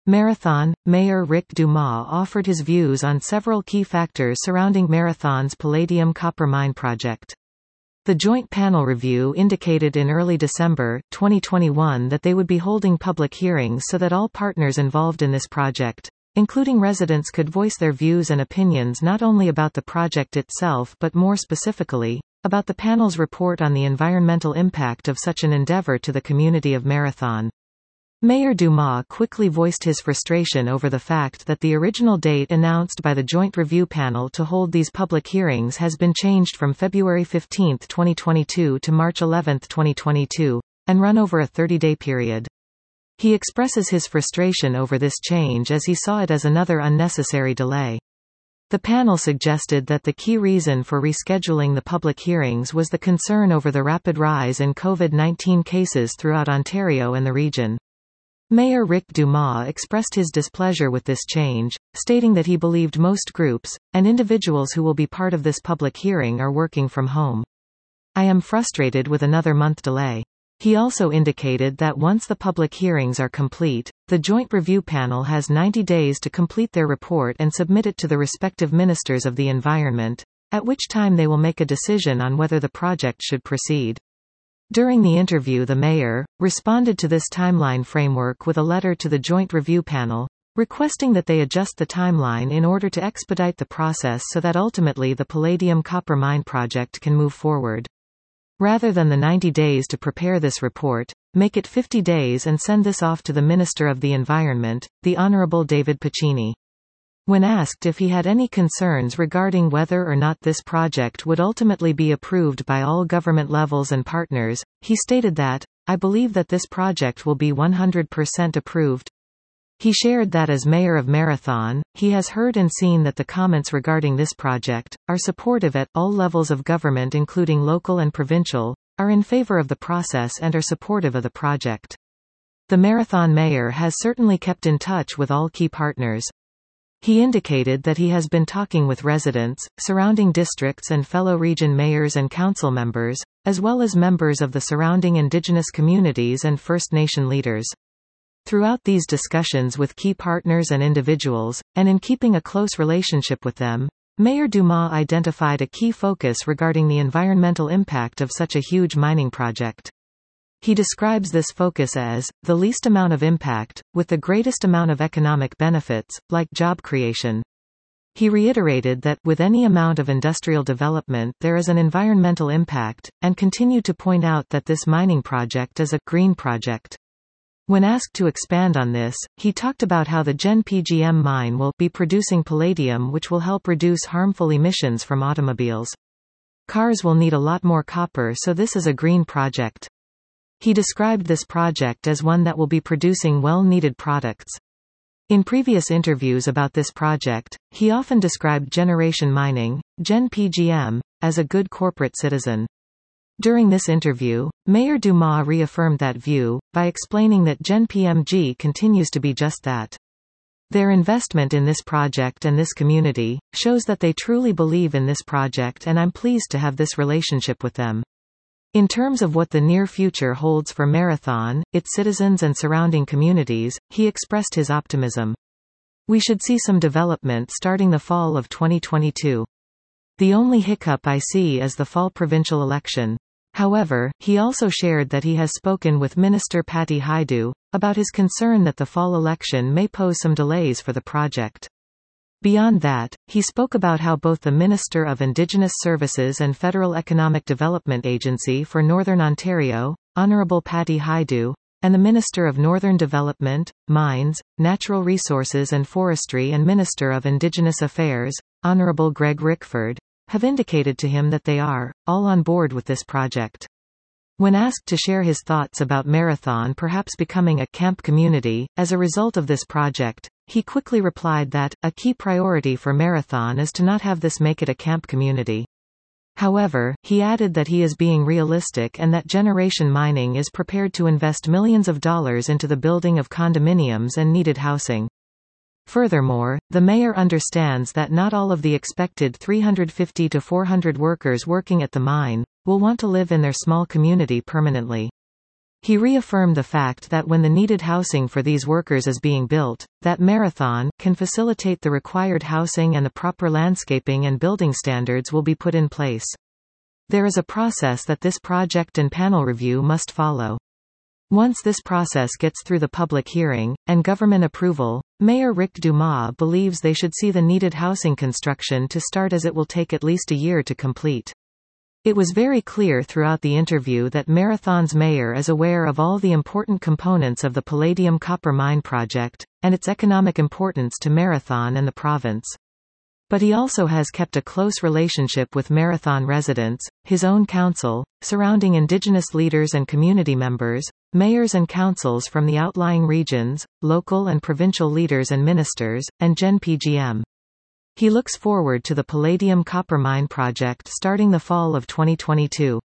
Marathon. Mayor Rick Dumas offered his views on several key factors surrounding Marathon's palladium copper mine project. The joint panel review indicated in early December 2021 that they would be holding public hearings so that all partners involved in this project, including residents, could voice their views and opinions not only about the project itself but more specifically, about the panel's report on the environmental impact of such an endeavor to the community of Marathon. Mayor Dumas quickly voiced his frustration over the fact that the original date announced by the Joint Review Panel to hold these public hearings has been changed from February 15, 2022 to March 11, 2022, and run over a 30-day period. He expresses his frustration over this change as he saw it as another unnecessary delay. The panel suggested that the key reason for rescheduling the public hearings was the concern over the rapid rise in COVID-19 cases throughout Ontario and the region. Mayor Rick Dumas expressed his displeasure with this change, stating that he believed most groups, and individuals who will be part of this public hearing are working from home. "I am frustrated with another month delay." He also indicated that once the public hearings are complete, the Joint Review Panel has 90 days to complete their report and submit it to the respective ministers of the environment, at which time they will make a decision on whether the project should proceed. During the interview, the mayor responded to this timeline framework with a letter to the Joint Review Panel, requesting that they adjust the timeline in order to expedite the process so that ultimately the palladium copper mine project can move forward. Rather than the 90 days to prepare this report, make it 50 days and send this off to the Minister of the Environment, the Honourable David Piccini. When asked if he had any concerns regarding whether or not this project would ultimately be approved by all government levels and partners, he stated that, "I believe that this project will be 100% approved." He shared that as mayor of Marathon, he has heard and seen that the comments regarding this project are supportive at all levels of government, including local and provincial, are in favor of the process and are supportive of the project. The Marathon mayor has certainly kept in touch with all key partners. He indicated that he has been talking with residents, surrounding districts and fellow region mayors and council members, as well as members of the surrounding Indigenous communities and First Nation leaders. Throughout these discussions with key partners and individuals, and in keeping a close relationship with them, Mayor Dumas identified a key focus regarding the environmental impact of such a huge mining project. He describes this focus as the least amount of impact, with the greatest amount of economic benefits, like job creation. He reiterated that, with any amount of industrial development there is an environmental impact, and continued to point out that this mining project is a green project. When asked to expand on this, he talked about how the GEN PGM mine will be producing palladium, which will help reduce harmful emissions from automobiles. Cars will need a lot more copper, so this is a green project. He described this project as one that will be producing well-needed products. In previous interviews about this project, he often described Generation Mining, GEN PGM, as a good corporate citizen. During this interview, Mayor Dumas reaffirmed that view, by explaining that GEN PMG continues to be just that. Their investment in this project and this community shows that they truly believe in this project, and I'm pleased to have this relationship with them. In terms of what the near future holds for Marathon, its citizens and surrounding communities, he expressed his optimism. "We should see some development starting the fall of 2022. The only hiccup I see is the fall provincial election." However, he also shared that he has spoken with Minister Patty Hajdu about his concern that the fall election may pose some delays for the project. Beyond that, he spoke about how both the Minister of Indigenous Services and Federal Economic Development Agency for Northern Ontario, Honourable Patty Hajdu, and the Minister of Northern Development, Mines, Natural Resources and Forestry and Minister of Indigenous Affairs, Honourable Greg Rickford, have indicated to him that they are all on board with this project. When asked to share his thoughts about Marathon perhaps becoming a camp community as a result of this project, he quickly replied that a key priority for Marathon is to not have this make it a camp community. However, he added that he is being realistic and that Generation Mining is prepared to invest millions of dollars into the building of condominiums and needed housing. Furthermore, the mayor understands that not all of the expected 350 to 400 workers working at the mine will want to live in their small community permanently. He reaffirmed the fact that when the needed housing for these workers is being built, that Marathon can facilitate the required housing and the proper landscaping and building standards will be put in place. There is a process that this project and panel review must follow. Once this process gets through the public hearing, and government approval, Mayor Rick Dumas believes they should see the needed housing construction to start, as it will take at least a year to complete. It was very clear throughout the interview that Marathon's mayor is aware of all the important components of the Palladium copper mine project, and its economic importance to Marathon and the province. But he also has kept a close relationship with Marathon residents, his own council, surrounding Indigenous leaders and community members, mayors and councils from the outlying regions, local and provincial leaders and ministers, and Gen PGM. He looks forward to the Palladium copper mine project starting the fall of 2022.